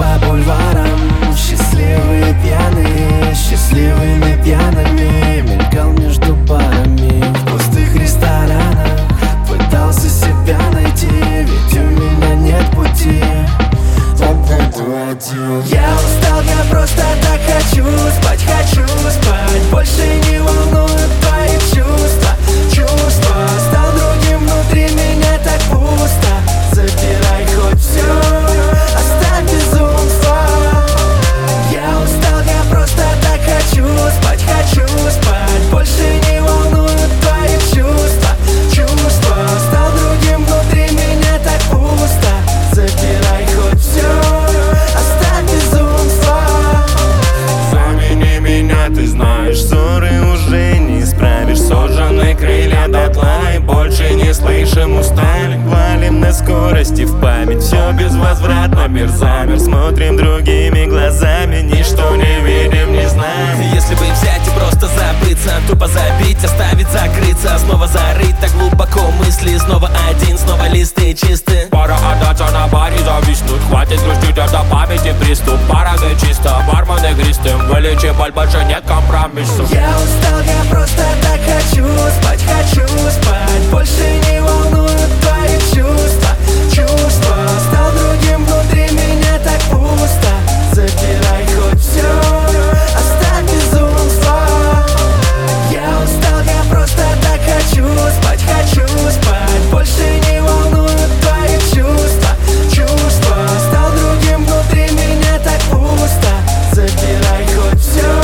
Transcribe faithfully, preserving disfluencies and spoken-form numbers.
по бульварам, счастливые пьяные, счастливыми пьяными. Мелькал между парами в пустых ресторанах, пытался себя найти, ведь у меня нет пути. Я устал, я просто так хочу спать, хочу спать. Больше не волнуют твои чувства, чувства. Стал другим, внутри меня так пусто. Забирай хоть все, оставь безумство. Я устал, я просто так хочу спать, хочу спать. Больше не волнуют твои чувства, чувства. Стал другим, внутри меня так пусто. Забирай хоть все, оставь безумство. Замени меня, ты знаешь, ссоры уже не исправишь. Сожжены крылья дотла и больше не слышим, устали. Валим на скорости в память, все безвозвратно, мир замер. Смотрим другими глазами, ничто не видим, не знаем. Если бы взять и просто забыться, тупо забить, оставить, закрыться, снова зарыть так глубоко мысли. Снова один, снова листы чисты. Пора отдаться на баре, зависнуть. Хватит грустить, это памяти приступ. Пора да чисто, бармен игристым. Вылечи боль, больше нет компромиссов. Я устал, я просто так хочу спать, хочу спать. Больше не волнуют твои чувства, чувства. Стал другим, внутри меня так пусто. Забирай хоть все, оставь безумство. Я устал, я просто так хочу спать, хочу спать. Больше не волнуют твои чувства, чувства. Стал другим, внутри меня так пусто. Забирай хоть все.